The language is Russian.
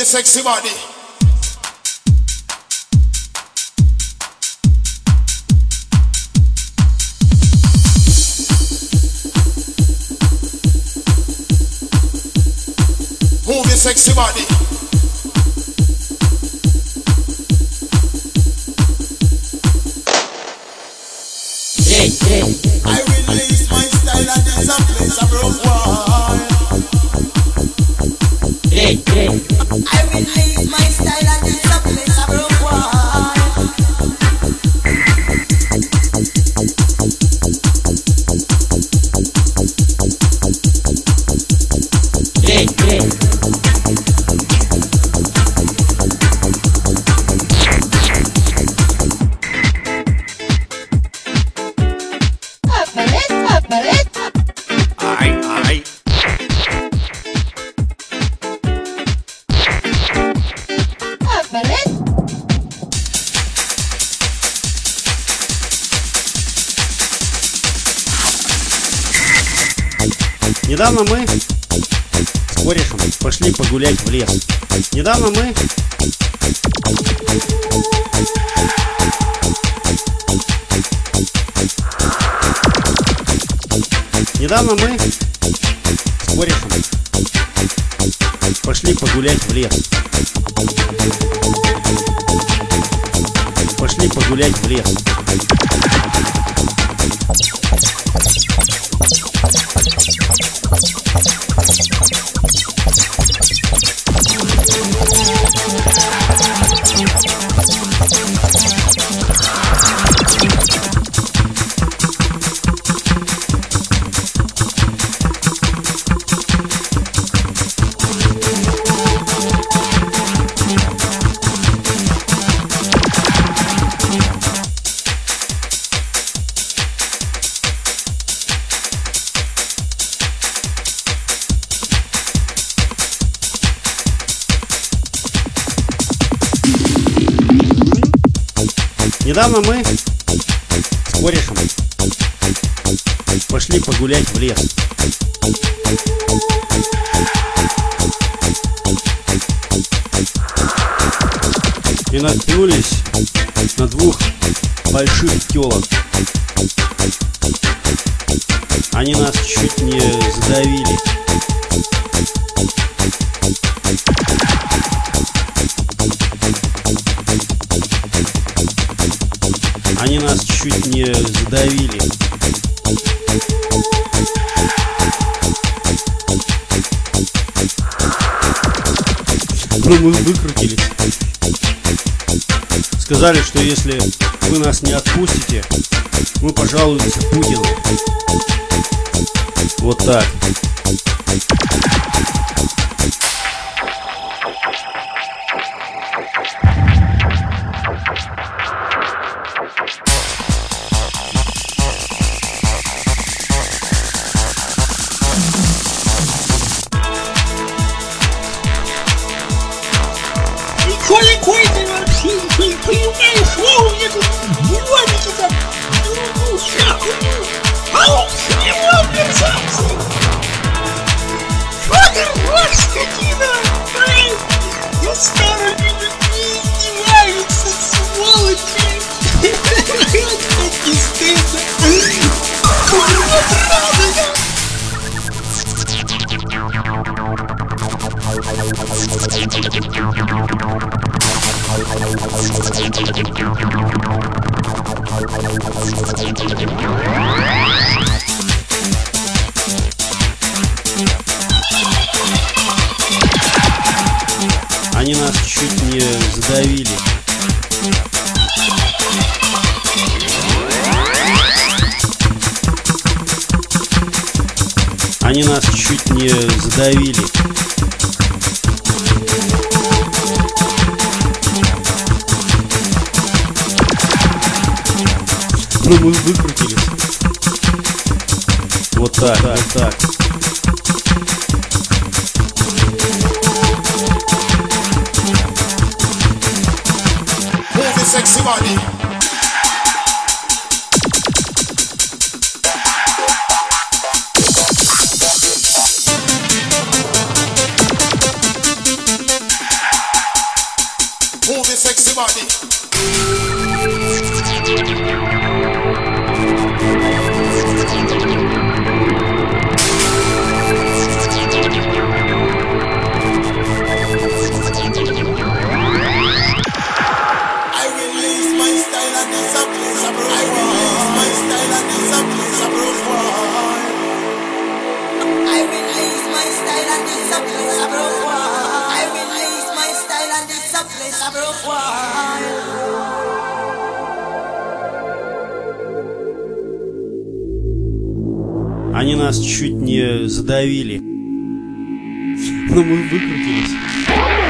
your sexy body. Move your sexy body. I release my style and there's a place I broke wall. I release my style and there's a place I broke wall. Недавно мы с корешем пошли погулять в лес. Недавно мы с корешем пошли погулять в лес. Пошли погулять в лес. Недавно мы с корешем пошли погулять в лес. И наткнулись на двух больших тёлок. Они нас чуть не задавили. Они нас чуть не задавили. Но мы выкрутились. Сказали, что если вы нас не отпустите, мы пожалуемся Путину. Вот так. Какой ты вообще не понимаешь, что у меня тут диваники там, а он снимал мерзавцы. Федор, ваш скотина, я старыми людьми издевается, сволочи. Как не стыдно. Курва, правда. Они нас чуть не задавили. Они нас чуть не задавили. Но мы выкрутились. Вот так, вот так. Move your sexy body. everybody. I release my style and it's a place of I release my style and it's a place of worldwide. I release my style and it's a place of worldwide. I release my style and it's a place of worldwide. Они нас чуть не задавили. Но мы выкрутились.